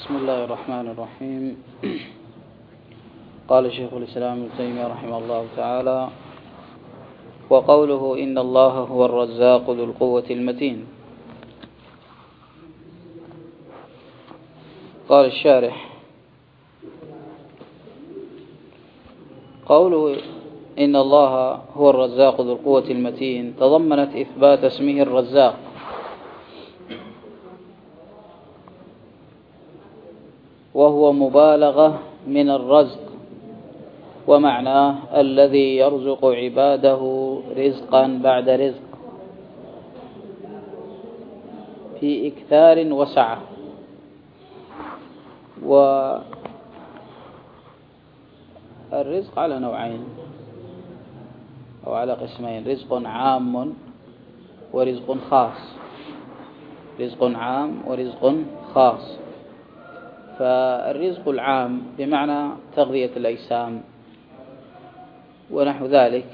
بسم الله الرحمن الرحيم. قال شيخ الإسلام ابن تيمية رحمه الله تعالى: وقوله إن الله هو الرزاق ذو القوة المتين. قال الشارح: قوله إن الله هو الرزاق ذو القوة المتين تضمنت إثبات اسمه الرزاق، وهو مبالغة من الرزق، ومعناه الذي يرزق عباده رزقا بعد رزق في إكثار وسعة. والرزق على نوعين أو على قسمين: رزق عام ورزق خاص. رزق عام ورزق خاص. فالرزق العام بمعنى تغذية الأجسام ونحو ذلك،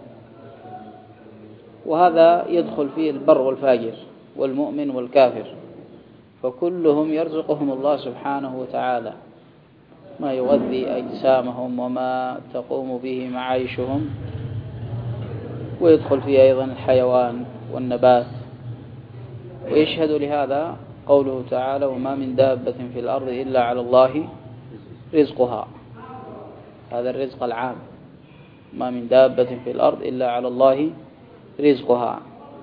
وهذا يدخل فيه البر والفاجر والمؤمن والكافر، فكلهم يرزقهم الله سبحانه وتعالى ما يغذي أجسامهم وما تقوم به معايشهم، ويدخل فيه أيضا الحيوان والنبات. ويشهد لهذا قوله تعالى: وما من دابة في الأرض إلا على الله رزقها. هذا الرزق العام: ما من دابة في الأرض إلا على الله رزقها.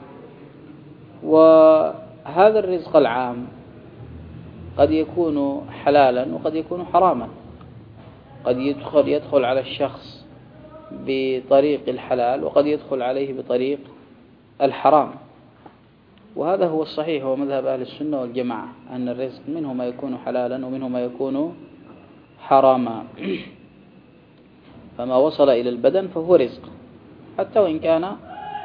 وهذا الرزق العام قد يكون حلالا وقد يكون حراما، قد يدخل على الشخص بطريق الحلال وقد يدخل عليه بطريق الحرام. وهذا هو الصحيح ومذهب أهل السنة والجماعة، أن الرزق منه ما يكون حلالا ومنه ما يكون حراما. فما وصل إلى البدن فهو رزق حتى وإن كان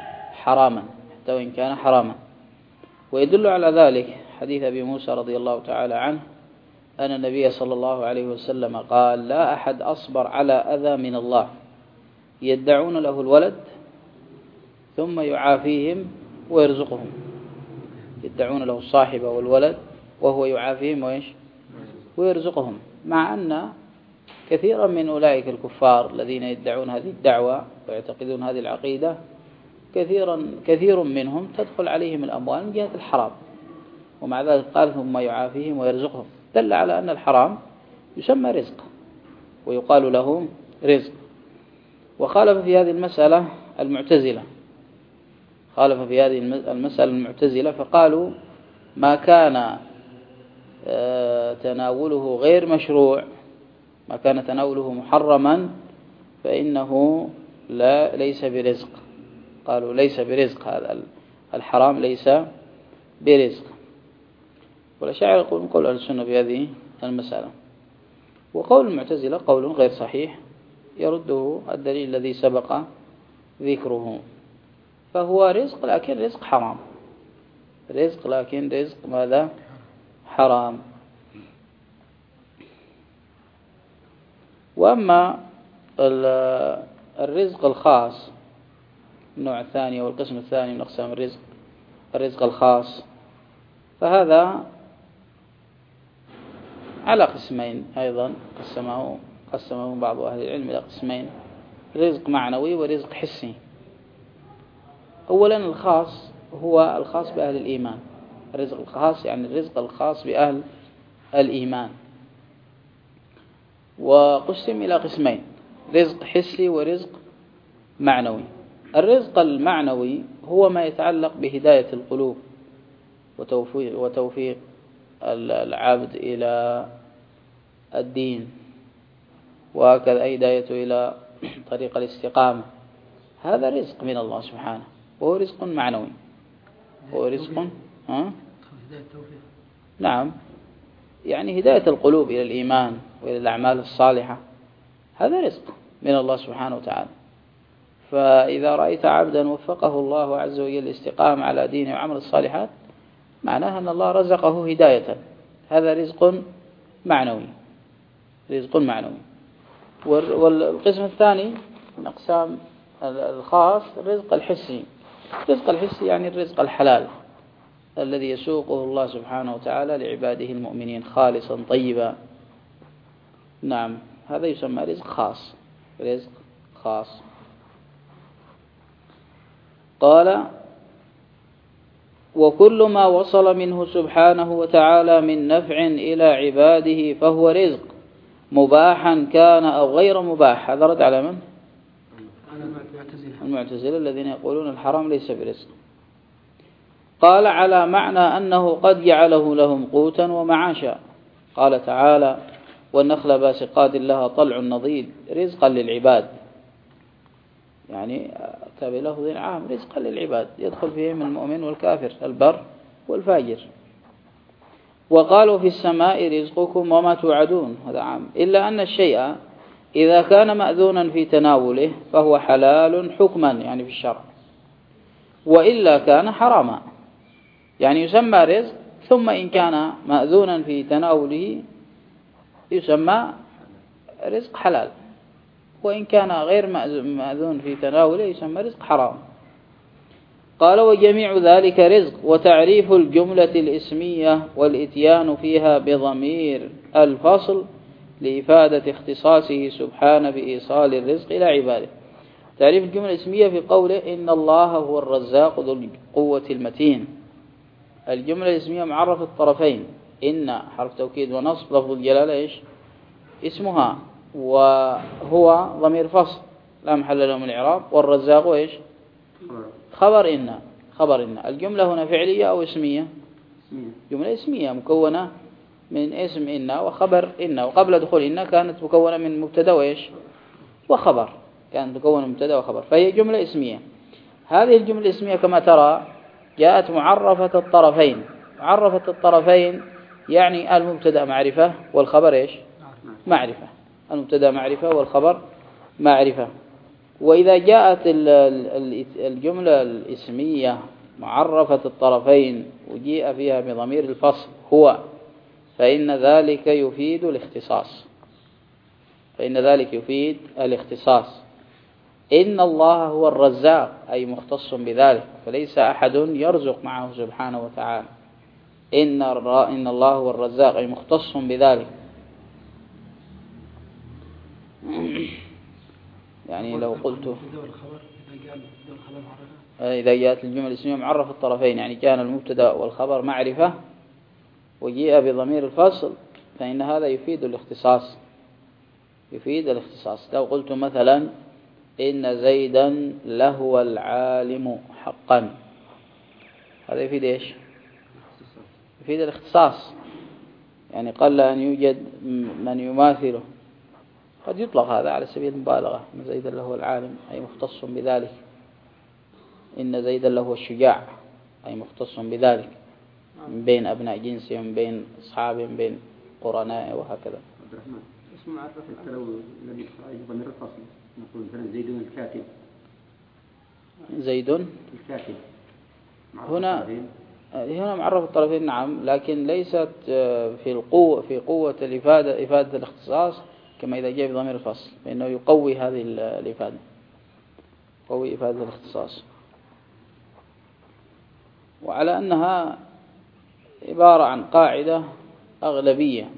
حراما. ويدل على ذلك حديث أبي موسى رضي الله تعالى عنه أن النبي صلى الله عليه وسلم قال: لا أحد أصبر على أذى من الله يدعون له الولد ثم يعافيهم ويرزقهم. يدعون له الصاحب والولد وهو يعافيهم ويرزقهم، مع أن كثيرا من أولئك الكفار الذين يدعون هذه الدعوة ويعتقدون هذه العقيدة كثير منهم تدخل عليهم الأموال من جهة الحرام، ومع ذلك قال: ثم يعافيهم ويرزقهم. دل على أن الحرام يسمى رزق ويقال له رزق. وخالف في هذه المسألة المعتزلة، فقالوا: ما كان تناوله غير مشروع، ما كان تناوله محرما، فإنه ليس برزق. قالوا ليس برزق، هذا الحرام ليس برزق. والأشاعرة يقولون قول أهل السنة بهذه المسألة. وقول المعتزلة قول غير صحيح يرده الدليل الذي سبق ذكره. فهو رزق لكن رزق حرام، رزق ماذا؟ حرام. وأما الرزق الخاص النوع الثاني والقسم الثاني من أقسام الرزق الخاص، فهذا على قسمين أيضا، قسمه بعض أهل العلم إلى قسمين: رزق معنوي ورزق حسي. أولا الخاص هو الخاص بأهل الإيمان. الرزق الخاص يعني الرزق الخاص بأهل الإيمان، وقسم إلى قسمين: رزق حسي ورزق معنوي. الرزق المعنوي هو ما يتعلق بهداية القلوب وتوفيق العبد إلى الدين، وهكذا هدايته إلى طريق الاستقامة. هذا رزق من الله سبحانه، وهو رزق معنوي، هو رزق نعم، يعني هداية القلوب إلى الإيمان وإلى الأعمال الصالحة، هذا رزق من الله سبحانه وتعالى. فإذا رأيت عبدا وفقه الله عز وجل الاستقامة على دينه وعمل الصالحات، معناها أن الله رزقه هداية. هذا رزق معنوي. والقسم الثاني من أقسام الخاص الرزق الحسي. الرزق الحسي يعني الرزق الحلال الذي يسوقه الله سبحانه وتعالى لعباده المؤمنين خالصا طيبا. نعم، هذا يسمى رزق خاص، رزق خاص. قال: وكل ما وصل منه سبحانه وتعالى من نفع إلى عباده فهو رزق، مباحا كان أو غير مباح. هذا رد على من؟ المعتزلة الذين يقولون الحرام ليس برزق. قال: على معنى أنه قد جعله لهم قوتا ومعاشا. قال تعالى: والنخل باسقات لها طلع نضيد رزقا للعباد، يعني تابع لفظ عام، رزقا للعباد يدخل فيهم المؤمن والكافر، البر والفاجر. وقالوا: في السماء رزقكم وما توعدون، هذا عام، إلا أن الشيء إذا كان مأذونا في تناوله فهو حلال حكما، يعني في الشرع، وإلا كان حراما. يعني يسمى رزق، ثم إن كان مأذونا في تناوله يسمى رزق حلال، وإن كان غير مأذون في تناوله يسمى رزق حرام. قال: وجميع ذلك رزق. وتعريف الجملة الاسمية والإتيان فيها بضمير الفصل لإفادة اختصاصه سبحانه بإيصال الرزق إلى عباده. تعريف الجملة الاسمية في قوله: إن الله هو الرزاق ذو القوة المتين. الجملة الاسمية معرف الطرفين، إن حرف توكيد ونصب، لفظ الجلالة إيش اسمها، وهو ضمير فصل لا محل له من الإعراب، والرزاق إيش خبر إن. خبر إن. الجملة هنا فعلية أو اسمية؟ جملة اسمية مكونة من اسم إن وخبر إن، وقبل دخول إن كانت مكونة من مبتدا وإيش وخبر، كانت مكونة من مبتدا وخبر، فهي جملة اسمية. هذه الجملة الاسمية كما ترى جاءت معرفة الطرفين. معرفة الطرفين يعني المبتدا معرفة والخبر إيش معرفة، المبتدا معرفة والخبر معرفة. وإذا جاءت الجملة الاسمية معرفة الطرفين وجيء فيها بضمير الفصل هو، فإن ذلك يفيد الاختصاص، فإن ذلك يفيد الاختصاص. إن الله هو الرزاق أي مختص بذلك، فليس أحد يرزق معه سبحانه وتعالى. إن الله هو الرزاق أي مختص بذلك. يعني لو قلت إذا جاءت الجملة الاسمية معرفة الطرفين، يعني كان المبتدا والخبر معرفة وجيء بضمير الفصل، فإن هذا يفيد الاختصاص، يفيد الاختصاص. لو قلت مثلا: إن زيدا لهو العالم حقا، هذا يفيد إيش؟ يفيد الاختصاص، يعني قل أن يوجد من يماثله. قد يطلق هذا على سبيل المبالغة، إن زيدا لهو العالم أي مختص بذلك، إن زيدا لهو الشجاع أي مختص بذلك، من بين أبناء جنسه، من بين أصحابه، من بين قرنائه، وهكذا. اسم معرف التلوث الذي ضمير الفصل، نقول مثلا زيد الكاتب. زيد الكاتب هنا معرف الطرفين، نعم، لكن ليست في قوة إفادة الاختصاص كما إذا جاء بضمير الفصل، فإنه يقوي هذه الإفادة، يقوي إفادة الاختصاص، وعلى أنها عبارة عن قاعدة أغلبية.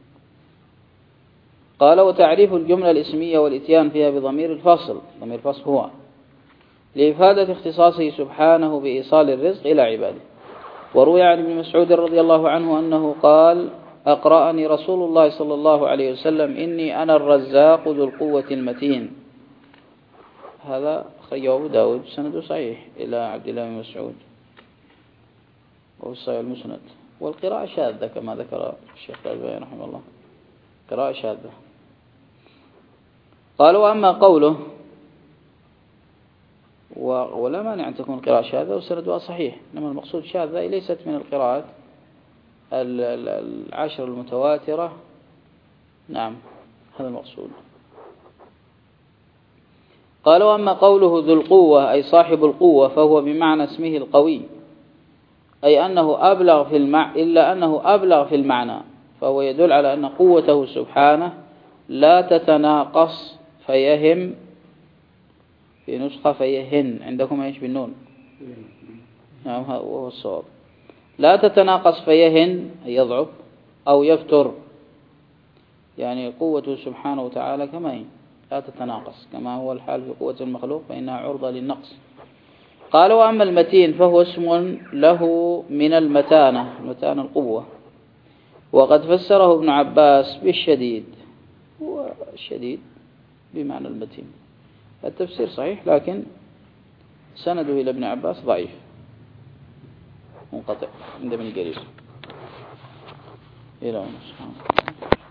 قال: وتعريف الجملة الاسمية والإتيان فيها بضمير الفصل، ضمير الفصل هو، لإفادة اختصاصه سبحانه بإيصال الرزق إلى عباده. وروي عن ابن مسعود رضي الله عنه أنه قال: أقرأني رسول الله صلى الله عليه وسلم: إني أنا الرزاق ذو القوة المتين. هذا أخرجه أبو داود سند صحيح إلى عبد الله بن مسعود، وهو الصحيح المسند. والقراءة شاذة كما ذكر الشيخ الألباني رحمه الله، قراءة شاذة. قال: وأما قوله، ولا مانع أن تكون قراءة شاذة وسندها صحيح، إنما المقصود شاذة ليست من القراءات العشر المتواترة. نعم، هذا المقصود. قال: وأما قوله ذو القوة أي صاحب القوة فهو بمعنى اسمه القوي، أي أنه أبلغ في إلا أنه أبلغ في المعنى، فهو يدل على أن قوته سبحانه لا تتناقص، فيهم في نسخة فيهن، عندكم ايش بالنون؟ نعم، وهو الصواب. لا تتناقص فيهن أي يضعف أو يفتر، يعني قوته سبحانه وتعالى كما هي لا تتناقص كما هو الحال في قوة المخلوق فإنها عرضة للنقص. قال وأما المتين فهو اسم له من المتانة، المتانة القوة، وقد فسره ابن عباس بالشديد، والشديد بمعنى المتين. التفسير صحيح لكن سنده إلى ابن عباس ضعيف منقطع عند ابن جرير. إلى